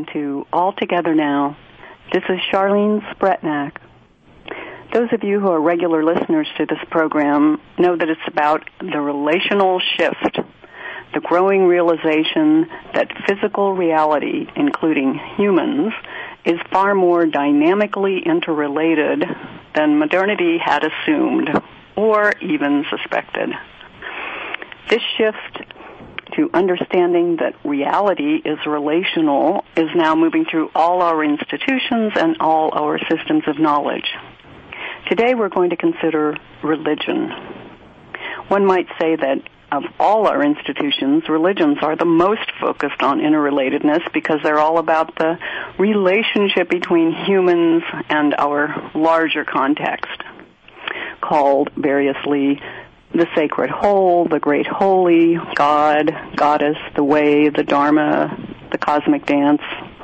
welcome to All Together Now. This is Charlene Spretnak. Those of you who are regular listeners to this program know that it's about the relational shift, the growing realization that physical reality, including humans, is far more dynamically interrelated than modernity had assumed or even suspected. This shift to understanding that reality is relational is now moving through all our institutions and all our systems of knowledge. Today we're going to consider religion. One might say that of all our institutions, religions are the most focused on interrelatedness because they're all about the relationship between humans and our larger context, called variously the sacred whole, the great holy, God, goddess, the way, the dharma, the cosmic dance.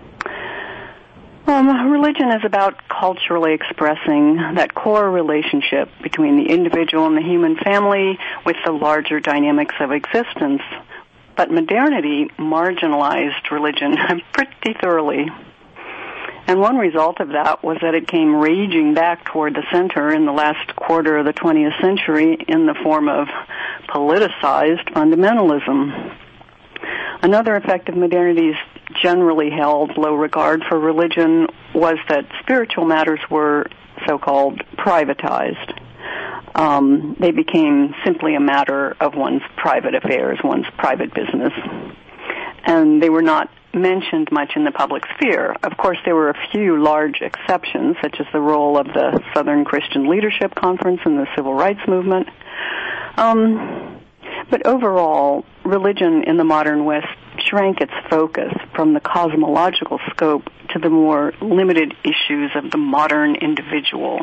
Religion is about culturally expressing that core relationship between the individual and the human family with the larger dynamics of existence. But modernity marginalized religion pretty thoroughly. And one result of that was that it came raging back toward the center in the last quarter of the 20th century in the form of politicized fundamentalism. Another effect of modernity's generally held low regard for religion was that spiritual matters were so-called privatized. They became simply a matter of one's private affairs, one's private business. And they were not mentioned much in the public sphere. Of course, there were a few large exceptions, such as the role of the Southern Christian Leadership Conference and the Civil Rights Movement. But overall, religion in the modern West shrank its focus from the cosmological scope to the more limited issues of the modern individual.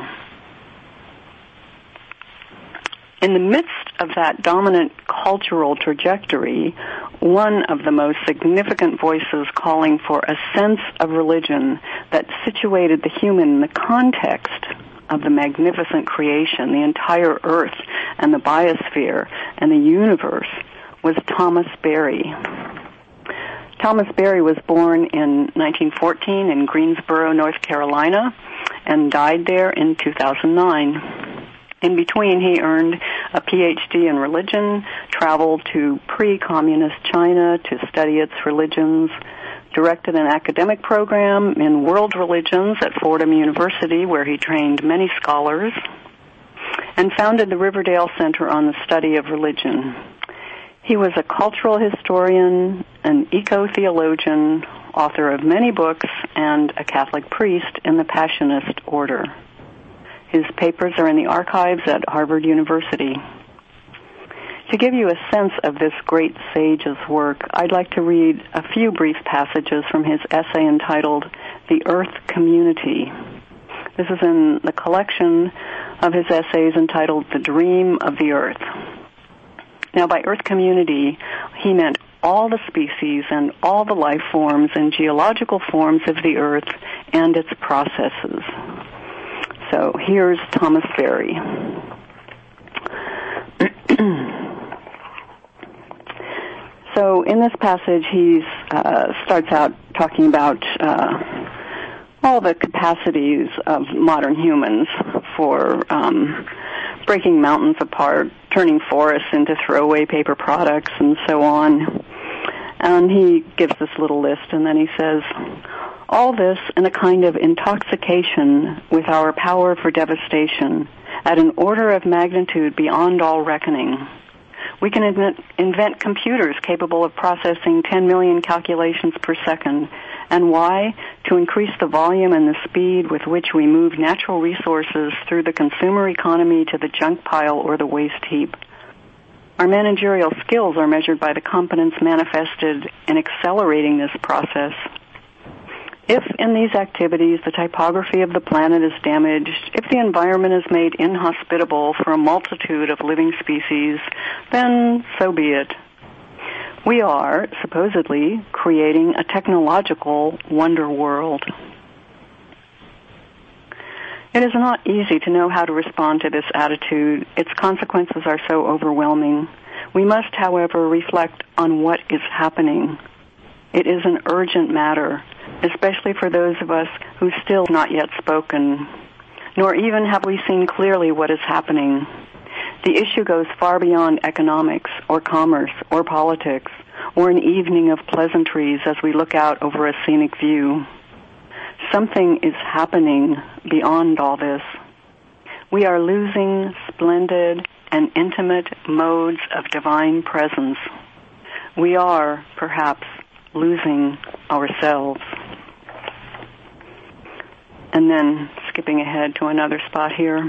In the midst of that dominant cultural trajectory, one of the most significant voices calling for a sense of religion that situated the human in the context of the magnificent creation, the entire earth and the biosphere and the universe, was Thomas Berry. Thomas Berry was born in 1914 in Greensboro, North Carolina, and died there in 2009. In between, he earned a PhD in religion, traveled to pre-communist China to study its religions, directed an academic program in world religions at Fordham University, where he trained many scholars, and founded the Riverdale Center on the Study of Religion. He was a cultural historian, an eco-theologian, author of many books, and a Catholic priest in the Passionist order. His papers are in the archives at Harvard University. To give you a sense of this great sage's work, I'd like to read a few brief passages from his essay entitled The Earth Community. This is in the collection of his essays entitled The Dream of the Earth. Now, by Earth Community, he meant all the species and all the life forms and geological forms of the Earth and its processes. So here's Thomas Berry. So in this passage, he starts out talking about all the capacities of modern humans for breaking mountains apart, turning forests into throwaway paper products, and so on. And he gives this little list, and then he says, all this in a kind of intoxication with our power for devastation at an order of magnitude beyond all reckoning. We can invent computers capable of processing 10 million calculations per second. And why? To increase the volume and the speed with which we move natural resources through the consumer economy to the junk pile or the waste heap. Our managerial skills are measured by the competence manifested in accelerating this process. If in these activities the typography of the planet is damaged, if the environment is made inhospitable for a multitude of living species, then so be it. We are, supposedly, creating a technological wonder world. It is not easy to know how to respond to this attitude. Its consequences are so overwhelming. We must, however, reflect on what is happening. It is an urgent matter. especially for those of us who still not yet spoken, nor even have we seen clearly what is happening. The issue goes far beyond economics or commerce or politics or an evening of pleasantries as we look out over a scenic view. Something is happening beyond all this. We are losing splendid and intimate modes of divine presence. We are, perhaps, losing ourselves. And then, skipping ahead to another spot here.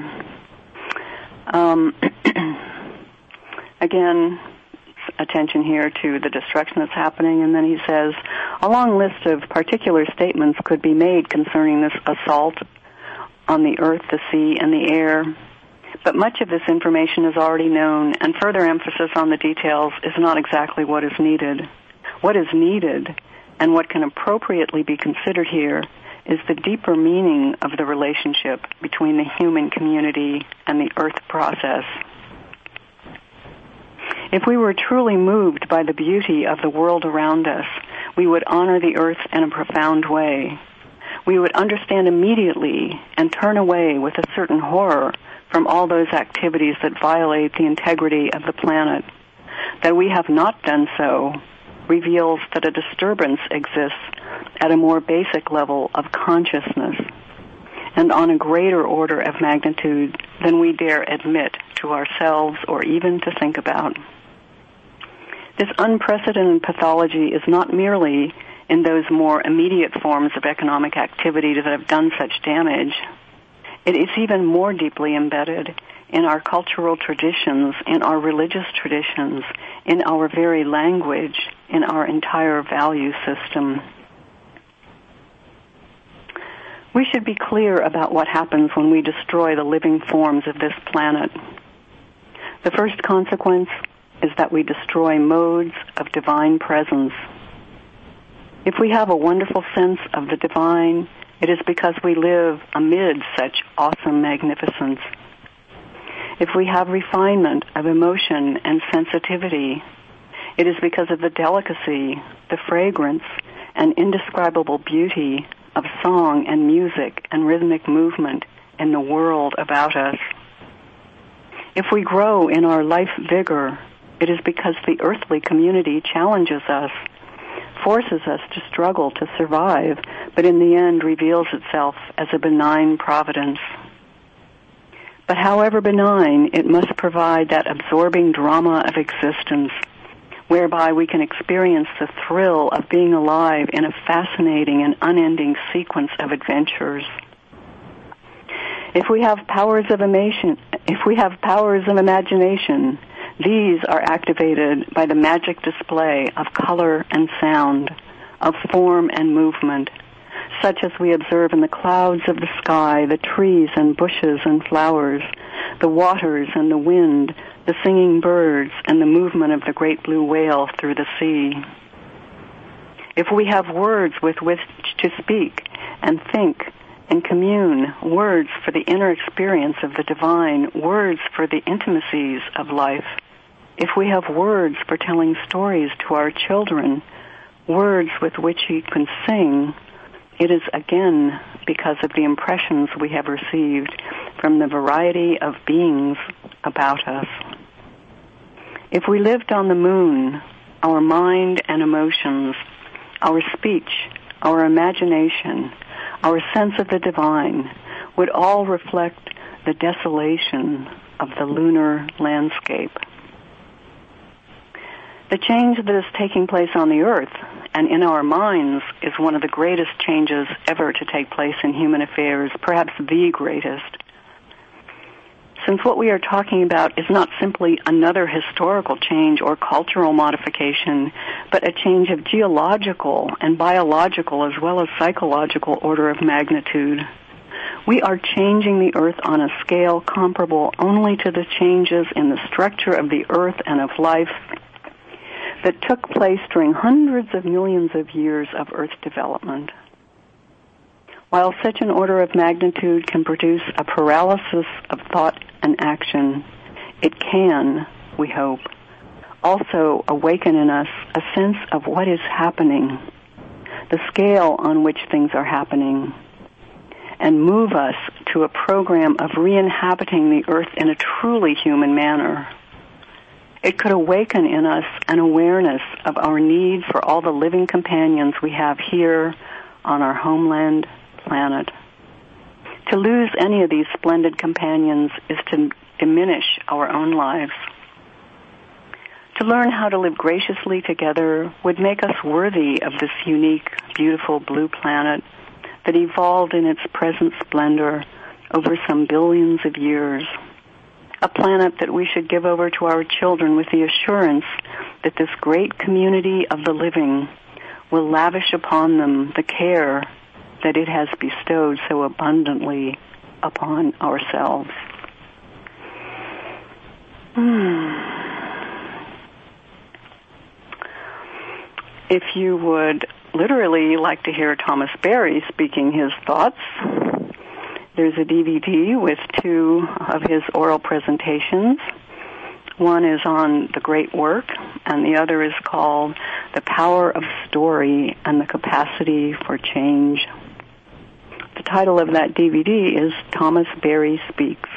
Again, attention here to the destruction that's happening, and then he says, a long list of particular statements could be made concerning this assault on the earth, the sea, and the air, but much of this information is already known, and further emphasis on the details is not exactly what is needed. What is needed, and what can appropriately be considered here, is the deeper meaning of the relationship between the human community and the earth process. If we were truly moved by the beauty of the world around us, we would honor the earth in a profound way. We would understand immediately and turn away with a certain horror from all those activities that violate the integrity of the planet. That we have not done so reveals that a disturbance exists at a more basic level of consciousness and on a greater order of magnitude than we dare admit to ourselves or even to think about. This unprecedented pathology is not merely in those more immediate forms of economic activity that have done such damage. It is even more deeply embedded in our cultural traditions, in our religious traditions, in our very language, in our entire value system. We should be clear about what happens when we destroy the living forms of this planet. The first consequence is that we destroy modes of divine presence. If we have a wonderful sense of the divine, it is because we live amid such awesome magnificence. If we have refinement of emotion and sensitivity, it is because of the delicacy, the fragrance, and indescribable beauty of song and music and rhythmic movement in the world about us. If we grow in our life vigor, it is because the earthly community challenges us, forces us to struggle to survive, but in the end reveals itself as a benign providence. But however benign, it must provide that absorbing drama of existence, whereby we can experience the thrill of being alive in a fascinating and unending sequence of adventures. If we have powers of imagination, these are activated by the magic display of color and sound, of form and movement, such as we observe in the clouds of the sky, the trees and bushes and flowers, the waters and the wind, the singing birds, and the movement of the great blue whale through the sea. If we have words with which to speak and think and commune, words for the inner experience of the divine, words for the intimacies of life, if we have words for telling stories to our children, words with which we can sing, it is again because of the impressions we have received from the variety of beings about us. If we lived on the moon, our mind and emotions, our speech, our imagination, our sense of the divine would all reflect the desolation of the lunar landscape. The change that is taking place on the earth and in our minds is one of the greatest changes ever to take place in human affairs, perhaps the greatest. Since what we are talking about is not simply another historical change or cultural modification, but a change of geological and biological as well as psychological order of magnitude. We are changing the earth on a scale comparable only to the changes in the structure of the earth and of life that took place during hundreds of millions of years of Earth development. While such an order of magnitude can produce a paralysis of thought and action, it can, we hope, also awaken in us a sense of what is happening, the scale on which things are happening, and move us to a program of re-inhabiting the earth in a truly human manner. It could awaken in us an awareness of our need for all the living companions we have here on our homeland planet. To lose any of these splendid companions is to diminish our own lives. To learn how to live graciously together would make us worthy of this unique, beautiful blue planet that evolved in its present splendor over some billions of years. A planet that we should give over to our children with the assurance that this great community of the living will lavish upon them the care that it has bestowed so abundantly upon ourselves. If you would literally like to hear Thomas Berry speaking his thoughts, there's a DVD with 2 of his oral presentations. One is on the great work, and the other is called The Power of Story and the Capacity for Change. The title of that DVD is Thomas Berry Speaks.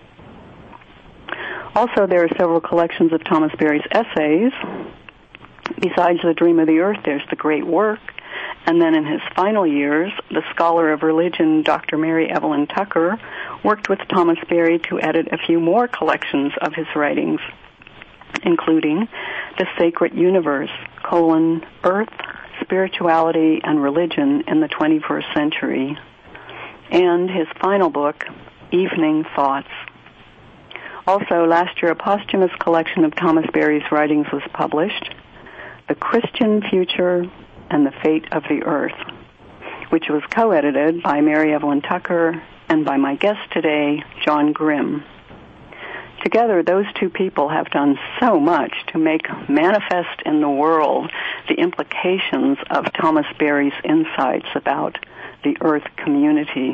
Also, there are several collections of Thomas Berry's essays. Besides The Dream of the Earth, there's The Great Work, and then in his final years, the scholar of religion, Dr. Mary Evelyn Tucker, worked with Thomas Berry to edit a few more collections of his writings, including The Sacred Universe, Earth, Spirituality, and Religion in the 21st Century, and his final book, Evening Thoughts. Also, last year, a posthumous collection of Thomas Berry's writings was published, The Christian Future and the Fate of the Earth, which was co-edited by Mary Evelyn Tucker and by my guest today, John Grimm. Together, those 2 people have done so much to make manifest in the world the implications of Thomas Berry's insights about the Earth community.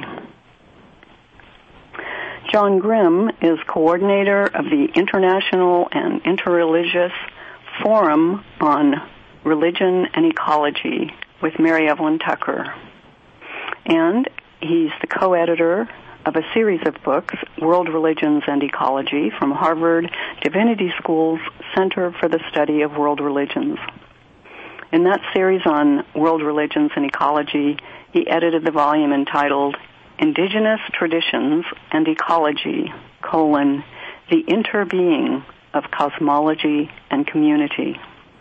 John Grimm is coordinator of the International and Interreligious Forum on Religion and Ecology with Mary Evelyn Tucker. And he's the co-editor of a series of books, World Religions and Ecology, from Harvard Divinity School's Center for the Study of World Religions. In that series on world religions and ecology, he edited the volume entitled Indigenous Traditions and Ecology, The Interbeing of Cosmology and Community.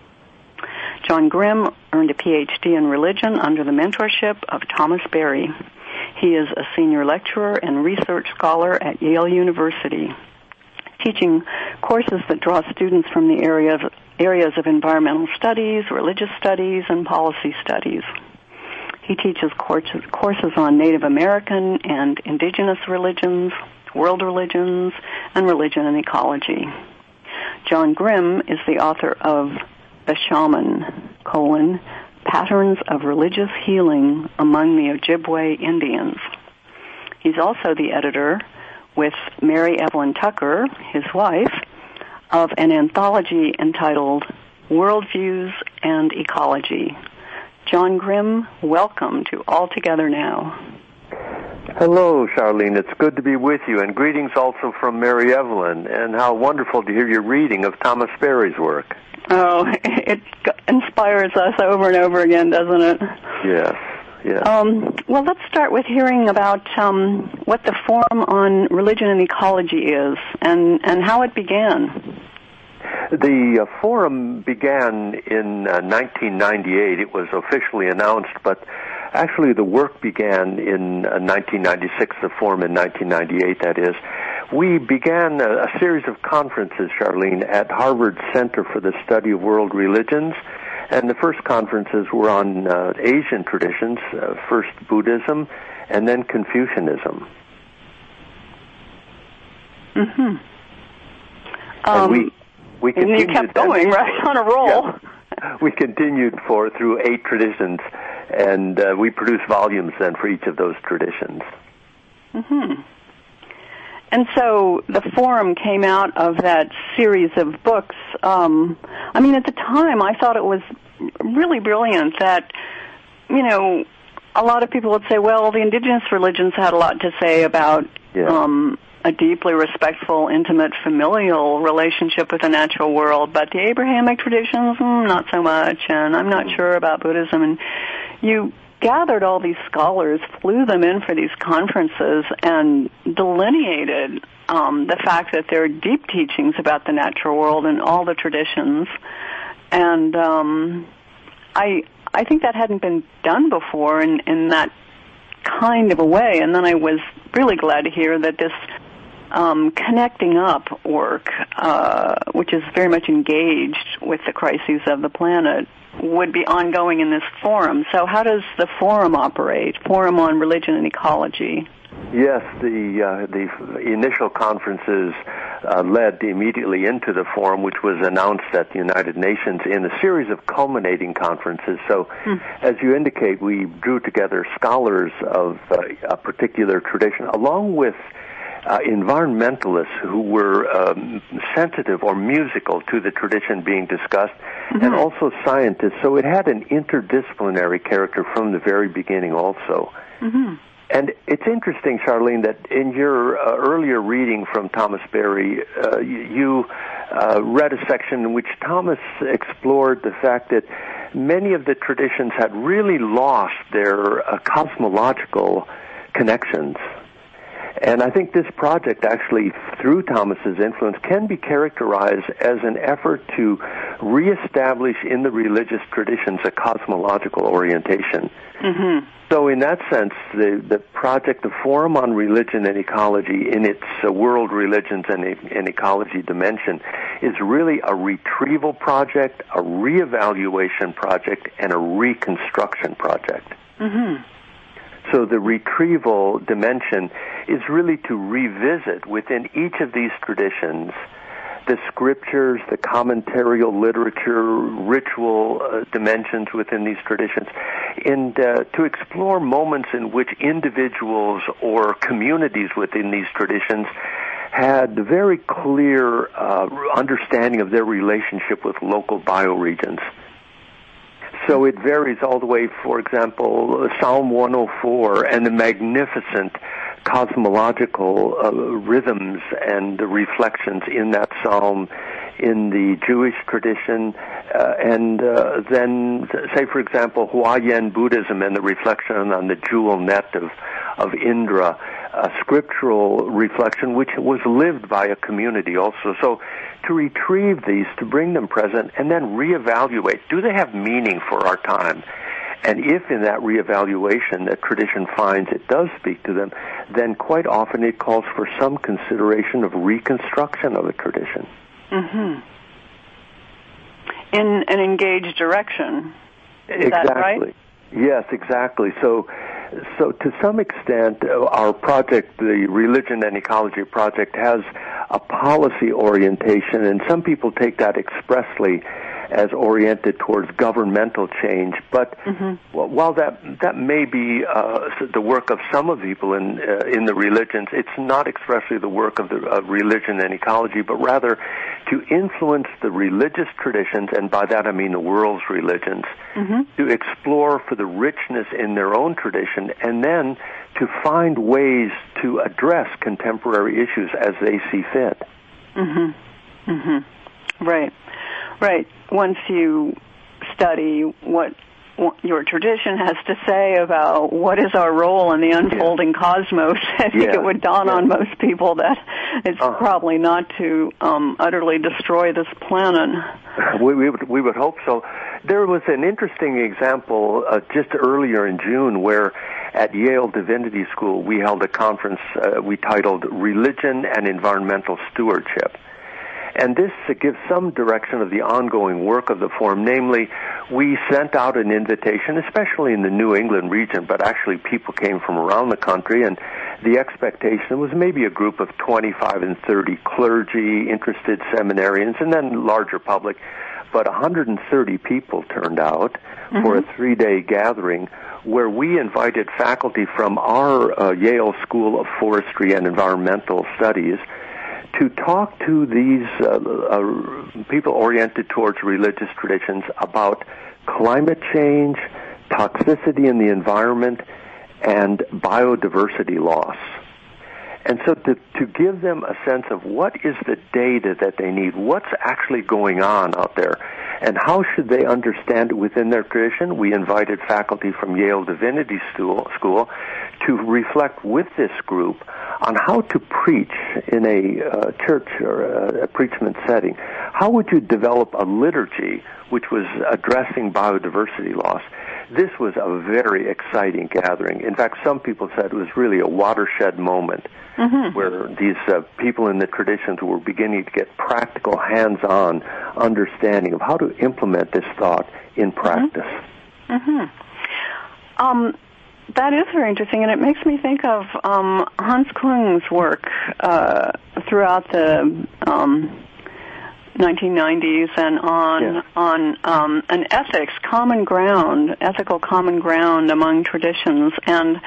John Grimm earned a PhD in religion under the mentorship of Thomas Berry. He is a senior lecturer and research scholar at Yale University, teaching courses that draw students from the areas of environmental studies, religious studies, and policy studies. He teaches courses on Native American and indigenous religions, world religions, and religion and ecology. John Grimm is the author of The Shaman, Patterns of Religious Healing Among the Ojibwe Indians. He's also the editor, with Mary Evelyn Tucker, his wife, of an anthology entitled Worldviews and Ecology. John Grimm, welcome to All Together Now. Hello, Charlene. It's good to be with you, and greetings also from Mary Evelyn, and how wonderful to hear your reading of Thomas Berry's work. Oh, it inspires us over and over again, doesn't it? Yes, yes. Well, let's start with hearing about what the Forum on Religion and Ecology is and how it began. The forum began in 1998. It was officially announced, but actually the work began in 1996, the forum in 1998, that is. We began a series of conferences, Charlene, at Harvard Center for the Study of World Religions, and the first conferences were on Asian traditions, first Buddhism, and then Confucianism. Mm-hmm. And we continued. And you kept going, right, on a roll. Yeah. We continued through 8 traditions, and we produced volumes then for each of those traditions. Mm-hmm. And so the forum came out of that series of books. At the time, I thought it was really brilliant that, a lot of people would say, well, the indigenous religions had a lot to say about a deeply respectful, intimate, familial relationship with the natural world, but the Abrahamic traditions, not so much, and I'm not sure about Buddhism. And you gathered all these scholars, flew them in for these conferences, and delineated the fact that there are deep teachings about the natural world in all the traditions. And I think that hadn't been done before in that kind of a way. And then I was really glad to hear that this connecting up work, which is very much engaged with the crises of the planet, would be ongoing in this forum. So how does the forum operate, Forum on Religion and Ecology? Yes, the initial conferences led immediately into the forum, which was announced at the United Nations in a series of culminating conferences. So, as you indicate, we drew together scholars of a particular tradition, along with environmentalists who were sensitive or musical to the tradition being discussed, and also scientists. So it had an interdisciplinary character from the very beginning also. And it's interesting, Charlene, that in your earlier reading from Thomas Berry, you read a section in which Thomas explored the fact that many of the traditions had really lost their cosmological connections. And I think this project actually, through Thomas's influence, can be characterized as an effort to reestablish in the religious traditions a cosmological orientation. So in that sense, the project, the Forum on Religion and Ecology, in its world religions and ecology dimension, is really a retrieval project, a reevaluation project, and a reconstruction project. So the retrieval dimension is really to revisit within each of these traditions the scriptures, the commentarial literature, ritual dimensions within these traditions, and to explore moments in which individuals or communities within these traditions had very clear understanding of their relationship with local bioregions. So it varies all the way, for example, Psalm 104 and the magnificent cosmological rhythms and reflections in that psalm in the Jewish tradition, and then, say, for example, Huayan Buddhism and the reflection on the jewel net of Indra, a scriptural reflection which was lived by a community also. So to retrieve these, to bring them present, and then reevaluate, do they have meaning for our time? And if in that reevaluation that tradition finds it does speak to them, then quite often it calls for some consideration of reconstruction of a tradition. In an engaged direction. Is exactly. that right? Yes, exactly. So to some extent, our project, the Religion and Ecology Project, has a policy orientation, and some people take that expressly as oriented towards governmental change. But while that may be the work of some of the people in the religions, it's not expressly the work of the religion and ecology, but rather to influence the religious traditions, and by that I mean the world's religions, to explore for the richness in their own tradition, and then to find ways to address contemporary issues as they see fit. Right. Once you study what your tradition has to say about what is our role in the unfolding cosmos, I think it would dawn on most people that it's probably not to utterly destroy this planet. We would hope so. There was an interesting example just earlier in June where at Yale Divinity School we held a conference we titled Religion and Environmental Stewardship. And this gives some direction of the ongoing work of the forum. Namely, we sent out an invitation, especially in the New England region, but actually people came from around the country, and the expectation was maybe a group of 25 and 30 clergy, interested seminarians, and then larger public. But 130 people turned out for a 3-day gathering where we invited faculty from our Yale School of Forestry and Environmental Studies to talk to these people oriented towards religious traditions about climate change, toxicity in the environment, and biodiversity loss. And so to give them a sense of what is the data that they need, what's actually going on out there, and how should they understand it within their tradition, we invited faculty from Yale Divinity School to reflect with this group on how to preach in a church or a preachment setting. How would you develop a liturgy which was addressing biodiversity loss? This was a very exciting gathering. In fact, some people said it was really a watershed moment where these people in the traditions were beginning to get practical, hands-on understanding of how to implement this thought in practice. That is very interesting, and it makes me think of Hans Klung's work throughout the 1990s and on an ethics common ground, ethical common ground among traditions. And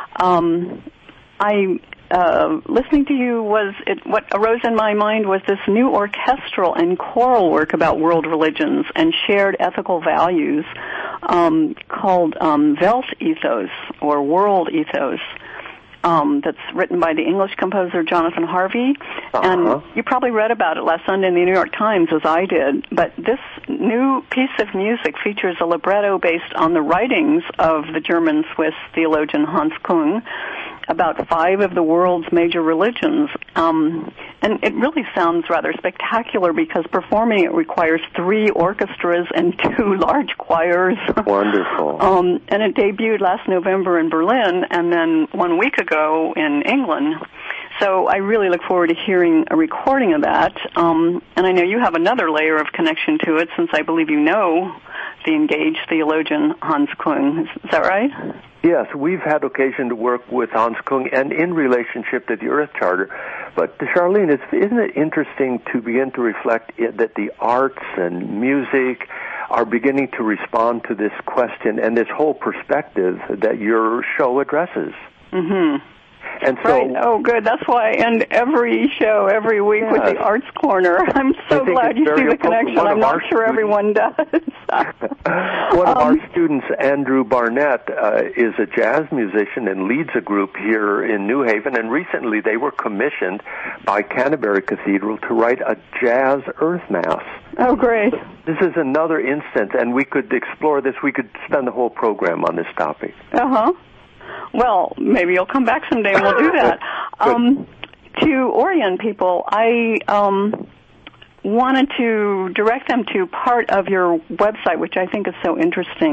listening to you what arose in my mind was this new orchestral and choral work about world religions and shared ethical values called Weltethos or World Ethos. That's written by the English composer Jonathan Harvey, and you probably read about it last Sunday in the New York Times, as I did. But this new piece of music features a libretto based on the writings of the German-Swiss theologian Hans Kung about 5 of the world's major religions. And it really sounds rather spectacular because performing it requires 3 orchestras and 2 large choirs. Wonderful. And it debuted last November in Berlin and then 1 week ago in England. So I really look forward to hearing a recording of that. And I know you have another layer of connection to it since I believe you know the engaged theologian Hans Kung. Is that right? Yes, we've had occasion to work with Hans Kung and in relationship to the Earth Charter. But, Charlene, isn't it interesting to begin to reflect that the arts and music are beginning to respond to this question and this whole perspective that your show addresses? And so, right. Oh, good. That's why I end every show every week with the Arts Corner. I'm so glad you see the connection. I'm not sure everyone does. One of our students, Andrew Barnett, is a jazz musician and leads a group here in New Haven, and recently they were commissioned by Canterbury Cathedral to write a jazz earth mass. Oh, great. This is another instance, and we could explore this. We could spend the whole program on this topic. Well, maybe you'll come back someday and we'll do that. To orient people, I wanted to direct them to part of your website, which I think is so interesting.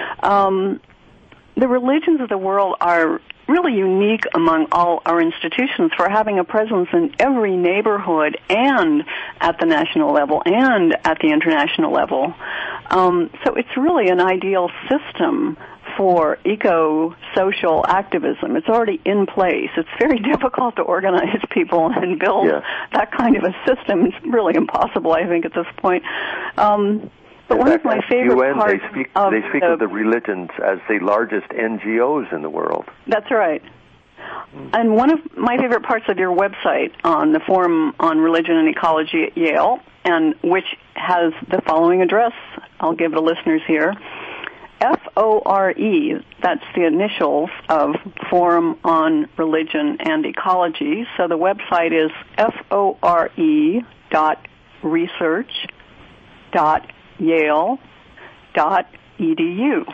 The religions of the world are really unique among all our institutions for having a presence in every neighborhood and at the national level and at the international level. So it's really an ideal system for eco-social activism. It's already in place. It's very difficult to organize people and build that kind of a system. It's really impossible, I think, at this point. But one of my favorite parts they speak of the religions as the largest NGOs in the world. That's right. And one of my favorite parts of your website on the Forum on Religion and Ecology at Yale, and which has the following address, I'll give the listeners here, FORE, that's the initials of Forum on Religion and Ecology. So the website is fore.research.yale.edu.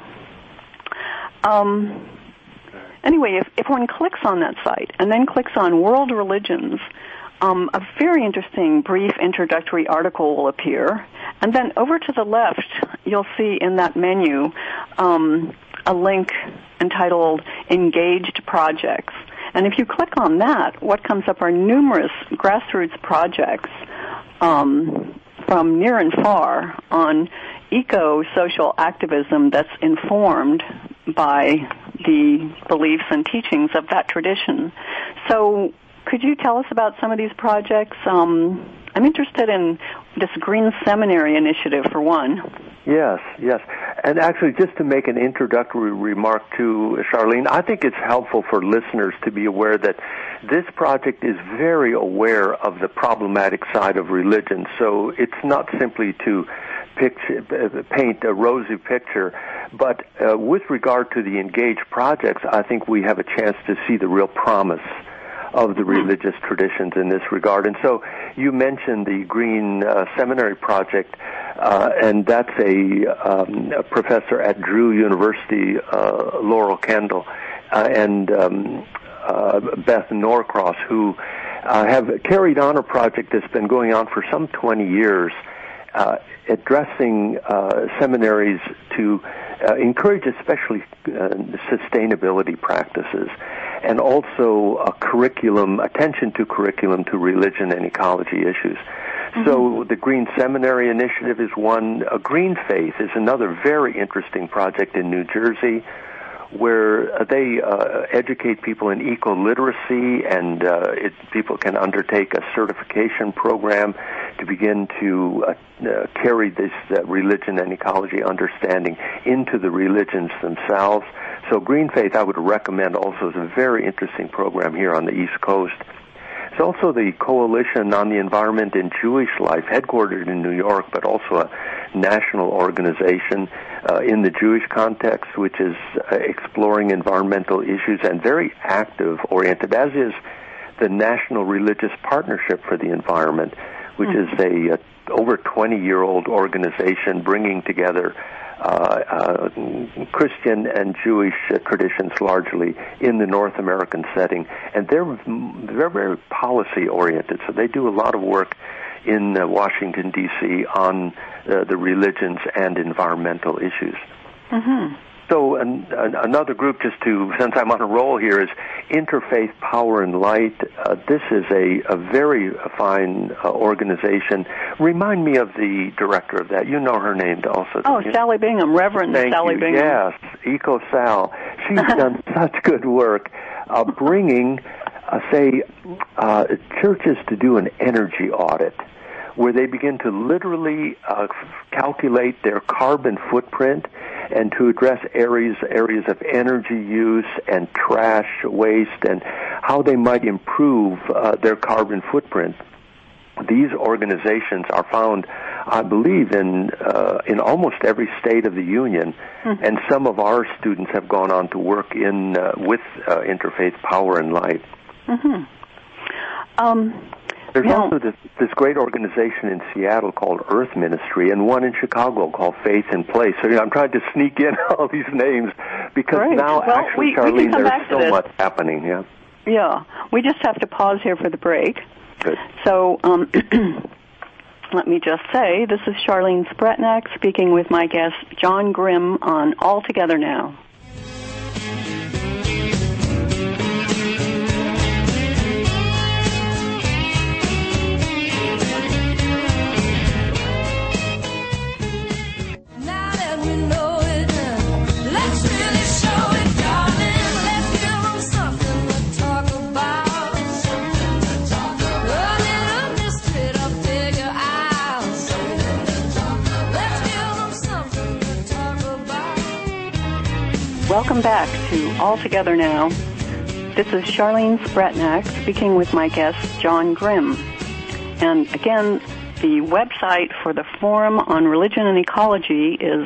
Anyway, if one clicks on that site and then clicks on World Religions, a very interesting brief introductory article will appear. And then over to the left, you'll see in that menu a link entitled Engaged Projects. And if you click on that, what comes up are numerous grassroots projects from near and far on eco-social activism that's informed by the beliefs and teachings of that tradition. So could you tell us about some of these projects? I'm interested in this Green Seminary initiative, for one. Yes. And actually, just to make an introductory remark to Charlene, I think it's helpful for listeners to be aware that this project is very aware of the problematic side of religion. So it's not simply to paint a rosy picture. But with regard to the engaged projects, I think we have a chance to see the real promise of the religious traditions in this regard. And so you mentioned the Green Seminary Project, and that's a professor at Drew University, Laurel Kendall, and Beth Norcross, who have carried on a project that's been going on for some 20 years, addressing seminaries to encourage especially sustainability practices, and also attention to curriculum to religion and ecology issues. Mm-hmm. So the Green Seminary Initiative is one. Green Faith is another very interesting project in New Jersey, where they educate people in eco-literacy, and people can undertake a certification program to begin to carry this religion and ecology understanding into the religions themselves. So Green Faith, I would recommend also, is a very interesting program here on the East Coast. It's also the Coalition on the Environment in Jewish Life, headquartered in New York, but also a national organization in the Jewish context, which is exploring environmental issues and very active-oriented, as is the National Religious Partnership for the Environment, which is a over 20-year-old organization bringing together Christian and Jewish traditions largely in the North American setting, and they're very policy-oriented, so they do a lot of work in Washington, D.C. on the religions and environmental issues. Mm-hmm. So another group, since I'm on a roll here, is Interfaith Power and Light. This is a very fine organization. Remind me of the director of that. You know her name also. Oh, Sally Bingham, Reverend Sally Bingham. Yes, EcoSal. She's done such good work bringing, churches to do an energy audit, where they begin to literally calculate their carbon footprint and to address areas of energy use and trash waste and how they might improve their carbon footprint. These organizations are found, I believe, in almost every state of the union, and some of our students have gone on to work with Interfaith Power and Light. Mm-hmm. There's also this great organization in Seattle called Earth Ministry, and one in Chicago called Faith in Place. So I'm trying to sneak in all these names because now, actually, Charlene, there's so much happening. Yeah. Yeah. We just have to pause here for the break. Good. So let me just say, this is Charlene Spretnak speaking with my guest, John Grimm, on All Together Now. Welcome back to All Together Now. This is Charlene Spretnak speaking with my guest, John Grimm. And again, the website for the Forum on Religion and Ecology is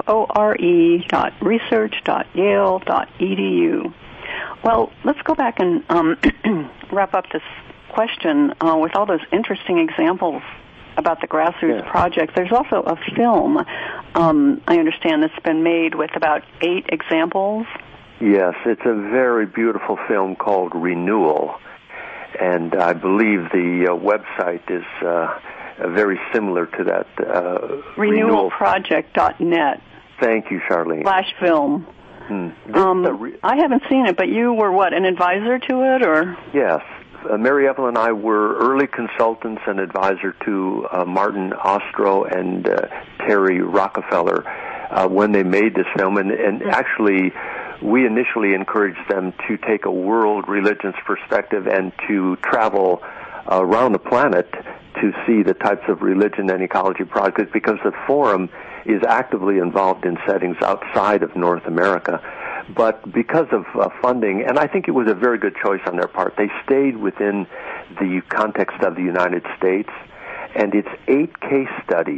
fore.research.yale.edu. Well, let's go back and wrap up this question with all those interesting examples about the Grassroots Project. There's also a film, I understand, that's been made with about 8 examples. Yes, it's a very beautiful film called Renewal, and I believe the website is very similar to that. Renewalproject.net. Thank you, Charlene. /film. I haven't seen it, but you were, an advisor to it, or? Yes. Mary Evelyn and I were early consultants and advisor to Martin Ostro and Terry Rockefeller when they made this film. And actually, we initially encouraged them to take a world religions perspective and to travel around the planet to see the types of religion and ecology projects, because the Forum is actively involved in settings outside of North America. But because of funding, and I think it was a very good choice on their part, they stayed within the context of the United States, and it's 8 case studies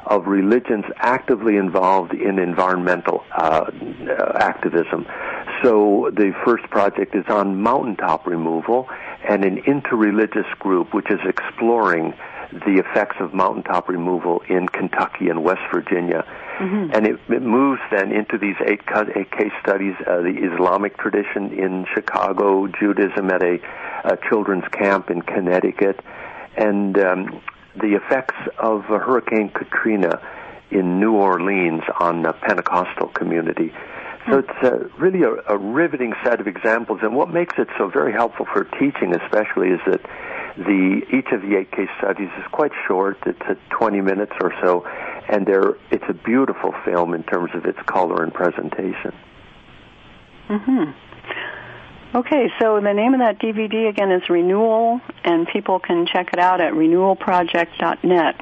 of religions actively involved in environmental activism. So the first project is on mountaintop removal, and an interreligious group which is exploring the effects of mountaintop removal in Kentucky and West Virginia. Mm-hmm. And it moves then into these eight case studies, the Islamic tradition in Chicago, Judaism at a children's camp in Connecticut, and the effects of Hurricane Katrina in New Orleans on the Pentecostal community. So it's really a riveting set of examples, and what makes it so very helpful for teaching especially is that each of the 8 case studies is quite short. It's at 20 minutes or so, and it's a beautiful film in terms of its color and presentation. Mm-hmm. Okay, so the name of that DVD again is Renewal, and people can check it out at renewalproject.net.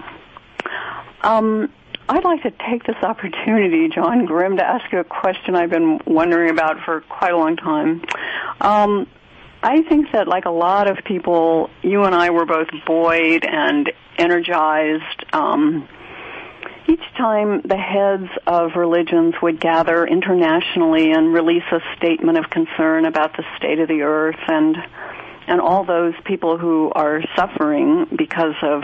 I'd like to take this opportunity, John Grimm, to ask you a question I've been wondering about for quite a long time. I think that, like a lot of people, you and I were both buoyed and energized each time the heads of religions would gather internationally and release a statement of concern about the state of the earth and all those people who are suffering because of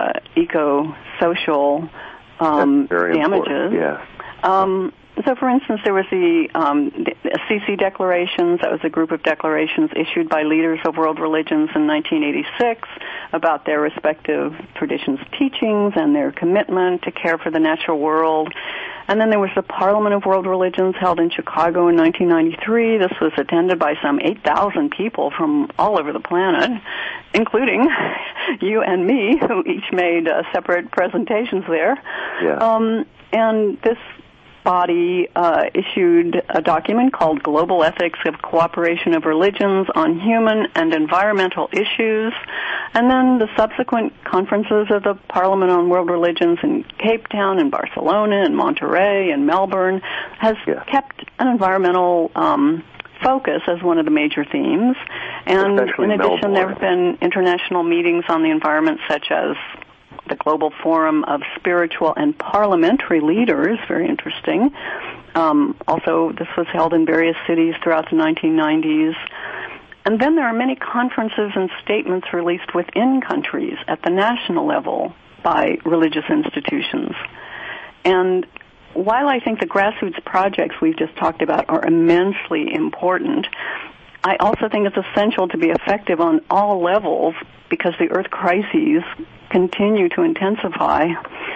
eco-social damages. Yeah. So, for instance, there was the CC Declarations. That was a group of declarations issued by leaders of world religions in 1986 about their respective traditions' teachings and their commitment to care for the natural world. And then there was the Parliament of World Religions held in Chicago in 1993. This was attended by some 8,000 people from all over the planet, including you and me, who each made separate presentations there. Yeah. And this body issued a document called Global Ethics of Cooperation of Religions on Human and Environmental Issues. And then the subsequent conferences of the Parliament on World Religions in Cape Town and Barcelona and Monterey and Melbourne has kept an environmental focus as one of the major themes. And especially in addition, Melbourne. there have been international meetings on the environment such as the Global Forum of Spiritual and Parliamentary Leaders, very interesting. Also, this was held in various cities throughout the 1990s. And then there are many conferences and statements released within countries at the national level by religious institutions. And while I think the grassroots projects we've just talked about are immensely important, I also think it's essential to be effective on all levels because the Earth crises continue to intensify.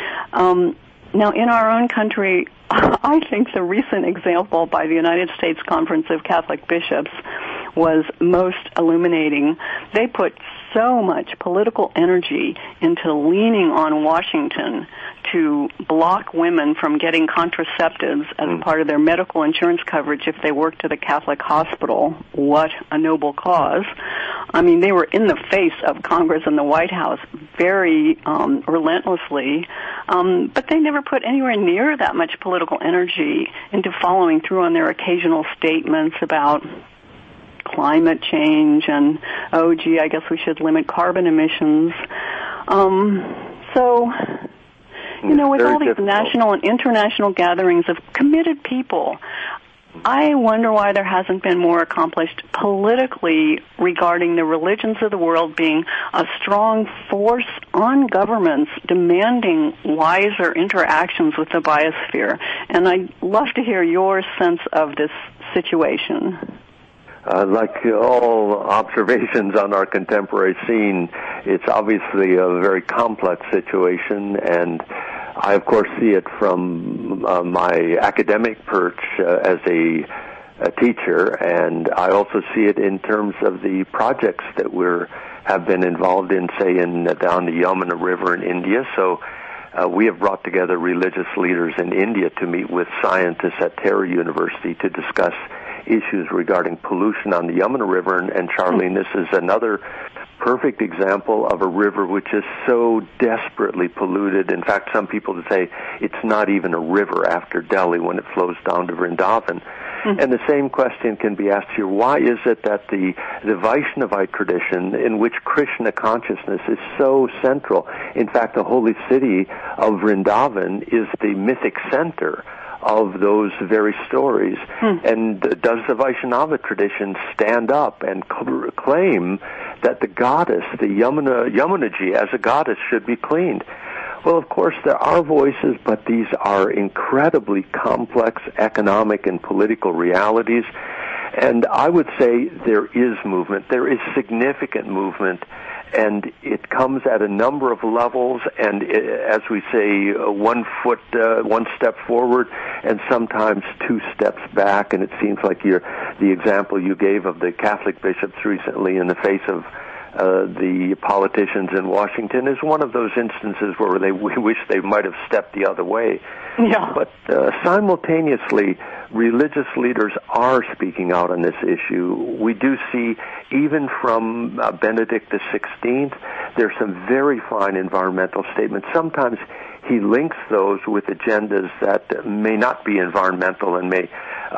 Now, in our own country, I think the recent example by the United States Conference of Catholic Bishops was most illuminating. They put so much political energy into leaning on Washington to block women from getting contraceptives as part of their medical insurance coverage if they worked at a Catholic hospital. What a noble cause. I mean, they were in the face of Congress and the White House very relentlessly, but they never put anywhere near that much political energy into following through on their occasional statements about climate change and, oh, gee, I guess we should limit carbon emissions. So, you know, with all these national and international gatherings of committed people, I wonder why there hasn't been more accomplished politically regarding the religions of the world being a strong force on governments demanding wiser interactions with the biosphere. And I'd love to hear your sense of this situation. Like all observations on our contemporary scene, it's obviously a very complex situation, and I, of course, see it from my academic perch as a teacher, and I also see it in terms of the projects that have been involved in, say, down the Yamuna River in India. So we have brought together religious leaders in India to meet with scientists at Tara University to discuss issues regarding pollution on the Yamuna River, and Charlene, this is another perfect example of a river which is so desperately polluted. In fact, some people say it's not even a river after Delhi when it flows down to Vrindavan. And the same question can be asked here. Why is it that the Vaishnavite tradition, in which Krishna consciousness is so central, in fact, the holy city of Vrindavan is the mythic center of those very stories? And does the Vaishnava tradition stand up and claim that the goddess, the Yamunaji as a goddess, should be cleaned? Well, of course, there are voices, but these are incredibly complex economic and political realities. And I would say there is movement. There is significant movement. And it comes at a number of levels, and as we say, one step forward, and sometimes 2 steps back. And it seems like the example you gave of the Catholic bishops recently in the face of the politicians in Washington is one of those instances where we wish they might have stepped the other way. Yeah. But simultaneously, religious leaders are speaking out on this issue. We do see, even from Benedict XVI, there's some very fine environmental statements. Sometimes he links those with agendas that may not be environmental and may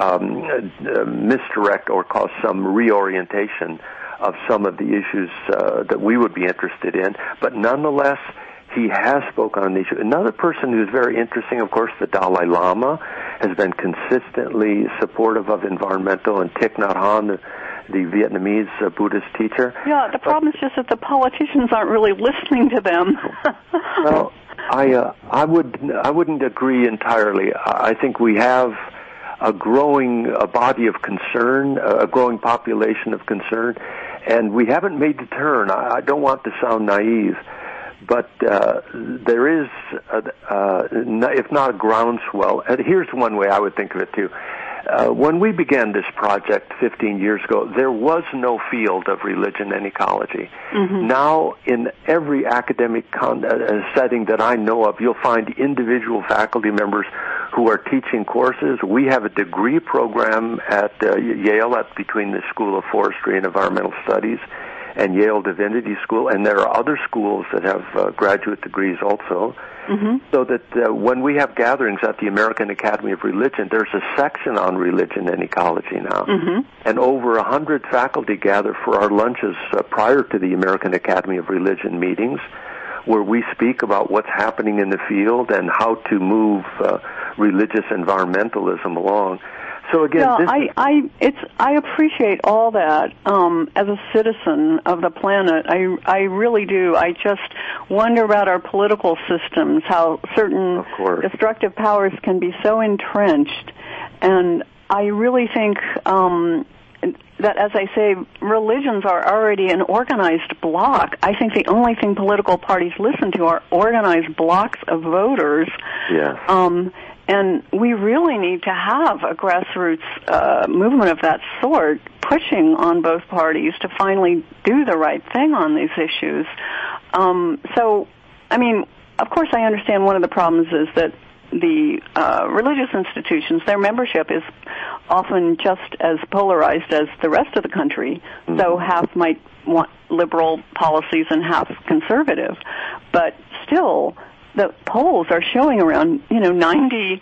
misdirect or cause some reorientation of some of the issues that we would be interested in. But nonetheless, he has spoken on the issue. Another person who's very interesting, of course, the Dalai Lama, has been consistently supportive of environmental, and Thich Nhat Hanh, the Vietnamese Buddhist teacher. Yeah, the problem is just that the politicians aren't really listening to them. Well, I wouldn't agree entirely. I think we have a growing body of concern, a growing population of concern, and we haven't made the turn. I don't want to sound naive, but there is, if not a groundswell. Here's one way I would think of it too. When we began this project 15 years ago, there was no field of religion and ecology. Now, in every academic setting that I know of, you'll find individual faculty members who are teaching courses. We have a degree program at Yale, between the School of Forestry and Environmental Studies and Yale Divinity School, and there are other schools that have graduate degrees also. So that when we have gatherings at the American Academy of Religion, there's a section on religion and ecology now. And over 100 faculty gather for our lunches prior to the American Academy of Religion meetings, where we speak about what's happening in the field and how to move religious environmentalism along. So again, I appreciate all that as a citizen of the planet. I really do. I just wonder about our political systems, how certain destructive powers can be so entrenched, and I really think that, as I say, religions are already an organized bloc. I think the only thing political parties listen to are organized blocks of voters. Yes. And we really need to have a grassroots movement of that sort, pushing on both parties to finally do the right thing on these issues. So, I mean, of course I understand one of the problems is that the religious institutions, their membership is often just as polarized as the rest of the country. So half might want liberal policies and half conservative. But still, the polls are showing around, 79%,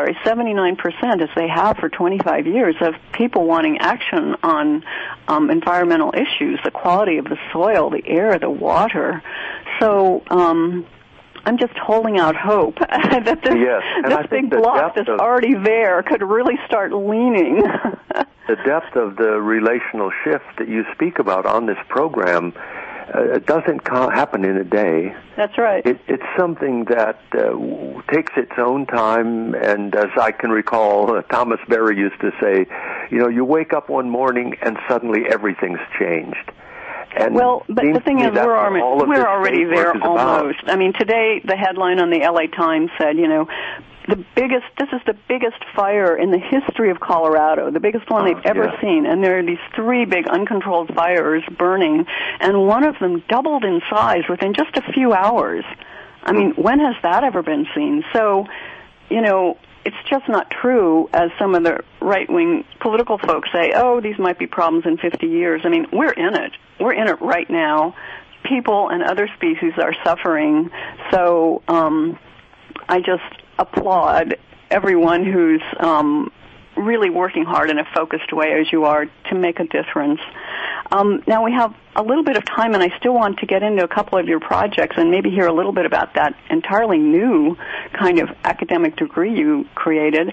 as they have for 25 years, of people wanting action on environmental issues, the quality of the soil, the air, the water. So I'm just holding out hope that this big block that's already there could really start leaning. The depth of the relational shift that you speak about on this program doesn't happen in a day. That's right. It's something that takes its own time, and as I can recall, Thomas Berry used to say, you wake up one morning and suddenly everything's changed. And well, but the thing is, we're already there almost. I mean, today the headline on the LA Times said, this is the biggest fire in the history of Colorado, the biggest one they've ever seen. And there are these 3 big uncontrolled fires burning, and one of them doubled in size within just a few hours. I mean, when has that ever been seen? So, it's just not true, as some of the right-wing political folks say, these might be problems in 50 years. I mean, we're in it. We're in it right now. People and other species are suffering. So I just applaud everyone who's really working hard in a focused way, as you are, to make a difference. Now we have a little bit of time, and I still want to get into a couple of your projects and maybe hear a little bit about that entirely new kind of academic degree you created.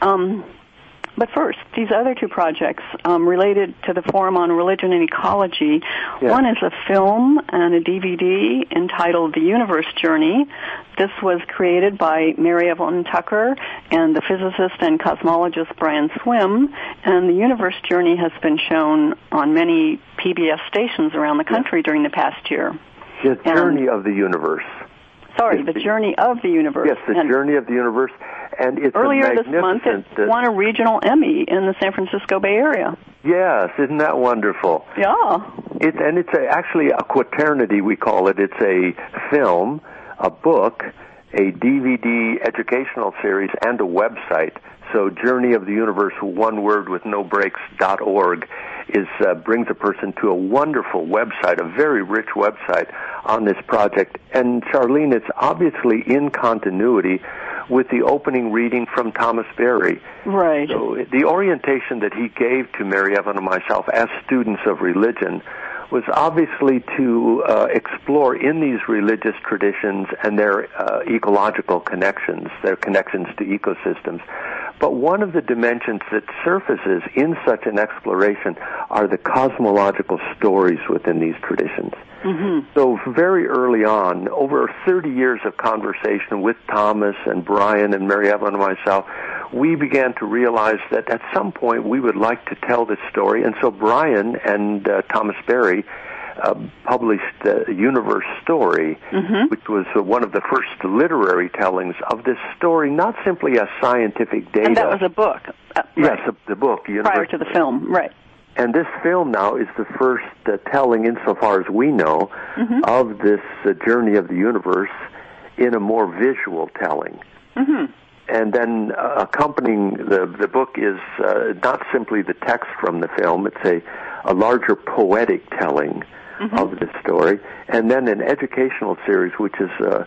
But first, these other two projects related to the Forum on Religion and Ecology. Yeah. One is a film and a DVD entitled The Universe Journey. This was created by Mary Evelyn Tucker and the physicist and cosmologist Brian Swim, and The Universe Journey has been shown on many PBS stations around the country during the past year. The Journey of the Universe. Sorry, The Journey of the Universe. Yes, The Journey of the Universe. And it's earlier this month, it won a regional Emmy in the San Francisco Bay Area. Yes, isn't that wonderful? Yeah. It's actually a quaternity, we call it. It's a film, a book, a DVD educational series, and a website. So Journey of the Universe, one word with no breaks.org, brings a person to a wonderful website, a very rich website on this project. And Charlene, it's obviously in continuity with the opening reading from Thomas Berry. Right. So the orientation that he gave to Mary Evelyn and myself as students of religion was obviously to explore in these religious traditions and their ecological connections, their connections to ecosystems. But one of the dimensions that surfaces in such an exploration are the cosmological stories within these traditions. Mm-hmm. So very early on, over 30 years of conversation with Thomas and Brian and Mary Evelyn and myself, we began to realize that at some point we would like to tell this story. And so Brian and Thomas Berry published the Universe Story, mm-hmm. which was one of the first literary tellings of this story, not simply as scientific data. And that was a book. Right. Yes, the book. Universe prior to the film, right. And this film now is the first telling, insofar as we know, mm-hmm. of this journey of the universe in a more visual telling. Mm-hmm. And then accompanying the book is not simply the text from the film, it's a larger poetic telling mm-hmm. of the story. And then an educational series, which is a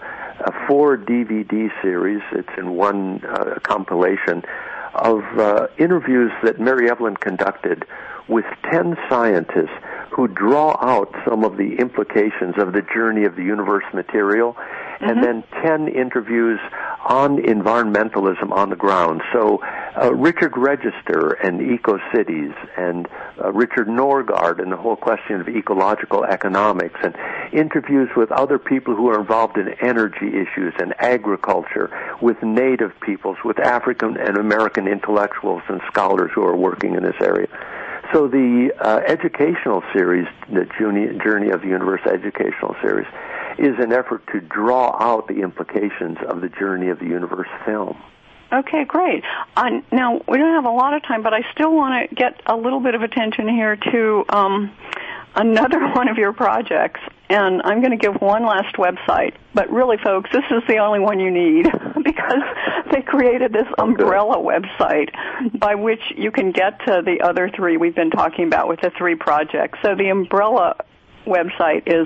4-DVD series. It's in one compilation of interviews that Mary Evelyn conducted with 10 scientists who draw out some of the implications of the Journey of the Universe material, mm-hmm. and then 10 interviews on environmentalism on the ground. So Richard Register and Eco-Cities, and Richard Norgard and the whole question of ecological economics, and interviews with other people who are involved in energy issues and agriculture, with native peoples, with African and American intellectuals and scholars who are working in this area. So the educational series, the Journey of the Universe educational series, is an effort to draw out the implications of the Journey of the Universe film. Okay, great. Now, we don't have a lot of time, but I still want to get a little bit of attention here to another one of your projects, and I'm going to give one last website. But really, folks, this is the only one you need because they created this umbrella website by which you can get to the other three we've been talking about with the three projects. So the umbrella website is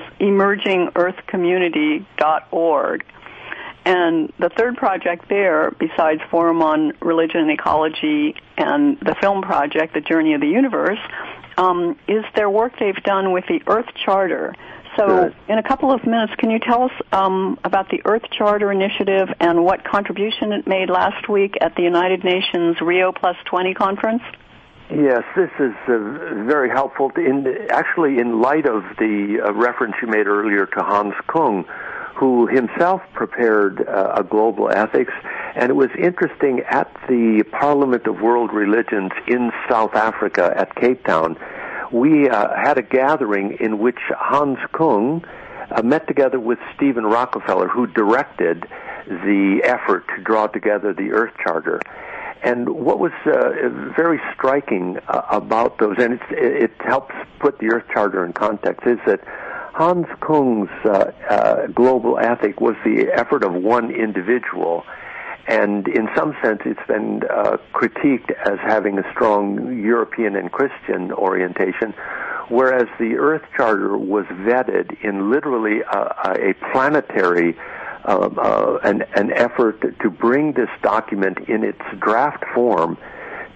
emergingearthcommunity.org. And the third project there, besides Forum on Religion and Ecology and the film project, The Journey of the Universe, is their work they've done with the Earth Charter. So in a couple of minutes, can you tell us about the Earth Charter Initiative and what contribution it made last week at the United Nations Rio Plus 20 conference? Yes, this is very helpful. Actually, in light of the reference you made earlier to Hans Kung, who himself prepared a global ethics, and it was interesting at the Parliament of World Religions in South Africa at Cape Town, we had a gathering in which Hans Kung met together with Stephen Rockefeller, who directed the effort to draw together the Earth Charter. And what was very striking about those, and it helps put the Earth Charter in context, is that Hans Kung's global ethic was the effort of one individual, and in some sense it's been critiqued as having a strong European and Christian orientation, whereas the Earth Charter was vetted in literally a planetary an effort to bring this document in its draft form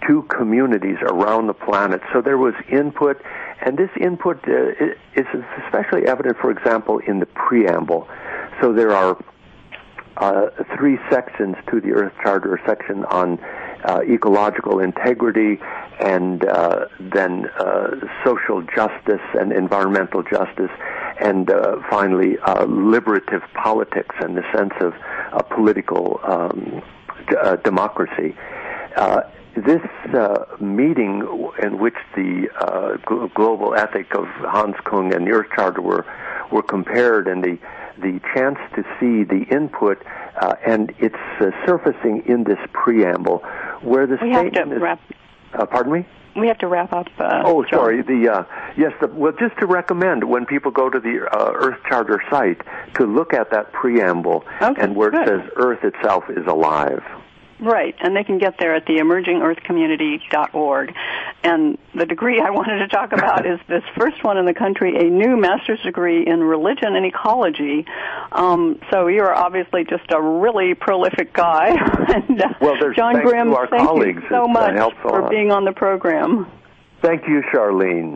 to communities around the planet. So there was input, and this input is especially evident, for example, in the preamble. So there are 3 sections to the Earth Charter: a section on ecological integrity, and then social justice and environmental justice, and finally liberative politics and the sense of political democracy. This meeting, in which the global ethic of Hans Kung and the Earth Charter were compared, and the chance to see the input, and it's surfacing in this preamble, where the statement is... pardon me? We have to wrap up. Sorry. Well, just to recommend, when people go to the Earth Charter site, to look at that preamble, and where it says Earth itself is alive. Right, and they can get there at the emergingearthcommunity.org. And the degree I wanted to talk about is this first one in the country, a new master's degree in religion and ecology. So you're obviously just a really prolific guy. And, John Grimm, thank you so much for being on the program. Thank you, Charlene.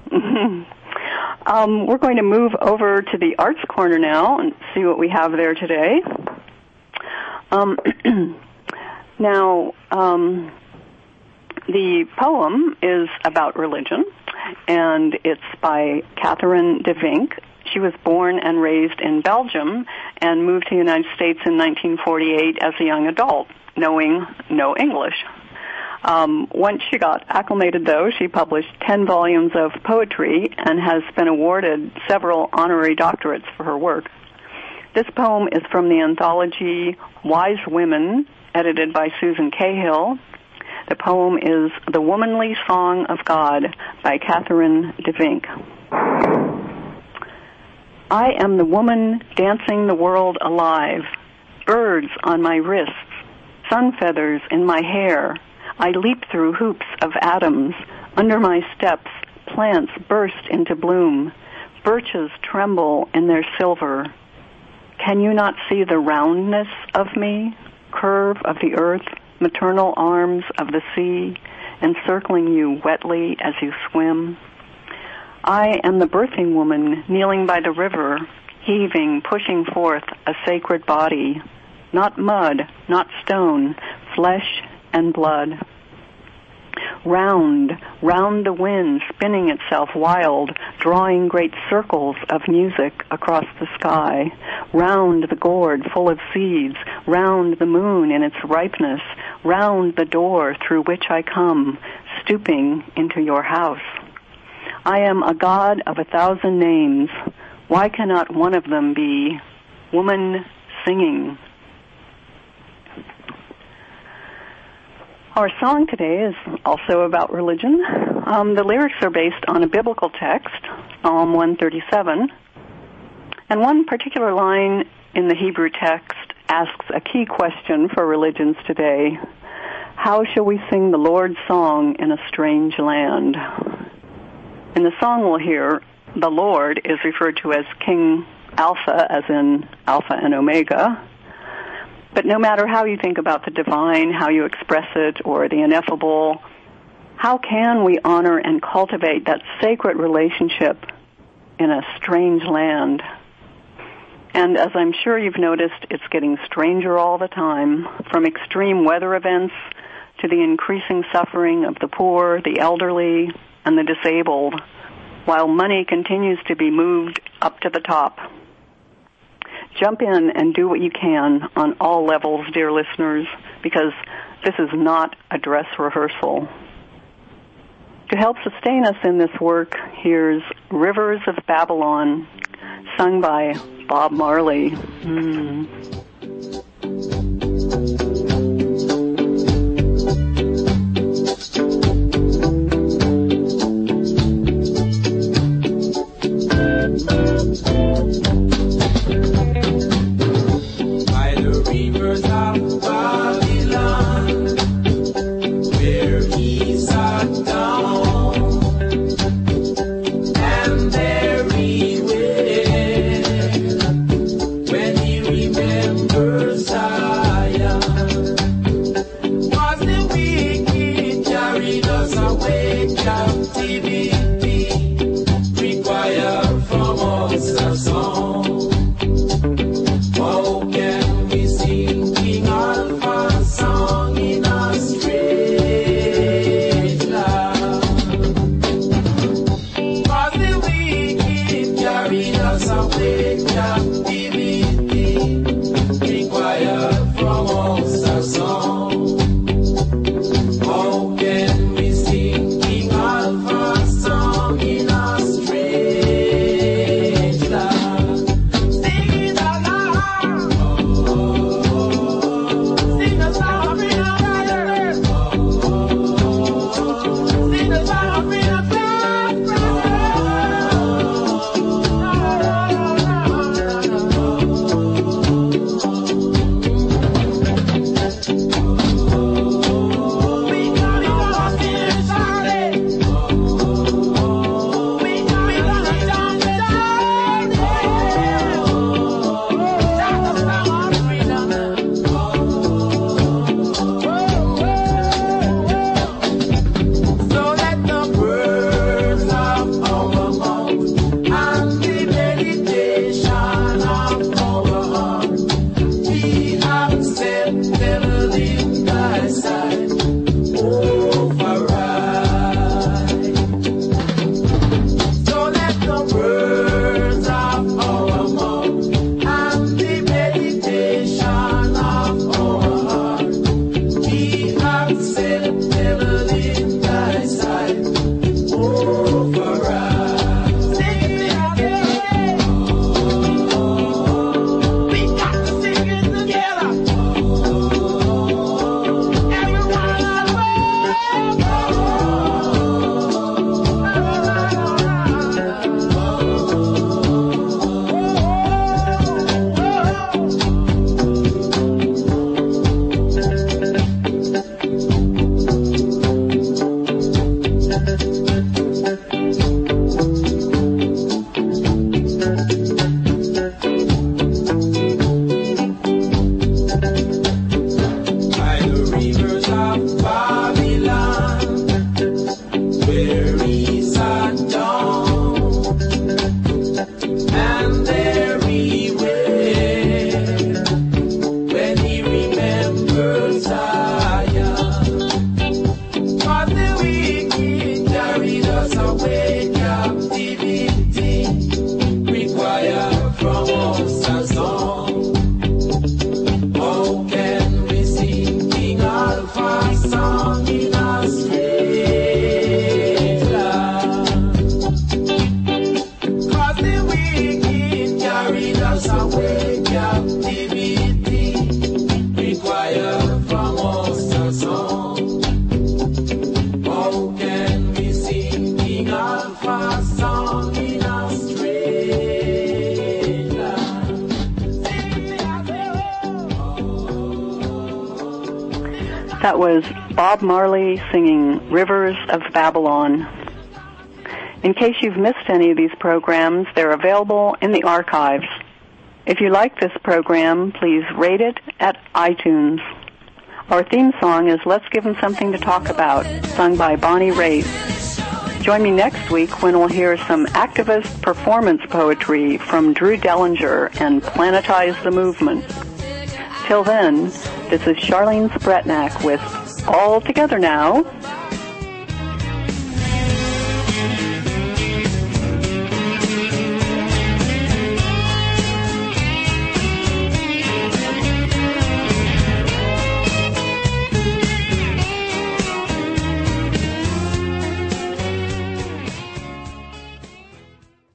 We're going to move over to the Arts Corner now and see what we have there today. Now, the poem is about religion, and it's by Catherine de Vink. She was born and raised in Belgium and moved to the United States in 1948 as a young adult, knowing no English. Once she got acclimated, though, she published 10 volumes of poetry and has been awarded several honorary doctorates for her work. This poem is from the anthology Wise Women, edited by Susan Cahill. The poem is The Womanly Song of God by Catherine de Vink. I am the woman dancing the world alive, birds on my wrists, sun feathers in my hair. I leap through hoops of atoms. Under my steps, plants burst into bloom. Birches tremble in their silver. Can you not see the roundness of me? Curve of the earth, maternal arms of the sea, encircling you wetly as you swim. I am the birthing woman kneeling by the river, heaving, pushing forth a sacred body, not mud, not stone, flesh and blood. Round, round the wind, spinning itself wild, drawing great circles of music across the sky. Round the gourd full of seeds, round the moon in its ripeness, round the door through which I come, stooping into your house. I am a god of 1,000 names. Why cannot one of them be woman singing? Our song today is also about religion. The lyrics are based on a biblical text, Psalm 137. And one particular line in the Hebrew text asks a key question for religions today. How shall we sing the Lord's song in a strange land? In the song we'll hear, the Lord is referred to as King Alpha, as in Alpha and Omega. But no matter how you think about the divine, how you express it, or the ineffable, how can we honor and cultivate that sacred relationship in a strange land? And as I'm sure you've noticed, it's getting stranger all the time, from extreme weather events to the increasing suffering of the poor, the elderly, and the disabled, while money continues to be moved up to the top. Jump in and do what you can on all levels, dear listeners, because this is not a dress rehearsal. To help sustain us in this work, here's Rivers of Babylon, sung by Bob Marley. When he remembered That was Bob Marley singing Rivers of Babylon. In case you've missed any of these programs, they're available in the archives. If you like this program, please rate it at iTunes. Our theme song is Let's Give 'Em Something to Talk About, sung by Bonnie Raitt. Join me next week when we'll hear some activist performance poetry from Drew Dellinger and Planetize the Movement. Till then, this is Charlene Spretnak with All Together Now.